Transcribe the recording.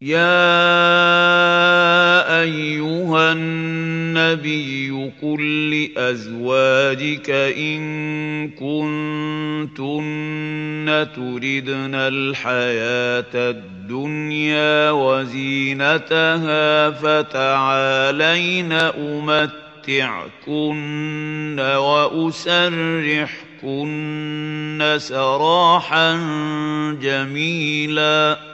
يا أيها النبي قل لأزواجك إن كنتن تردن الحياة الدنيا وزينتها فتعالين أمتعكن وأسرحكن سراحا جميلا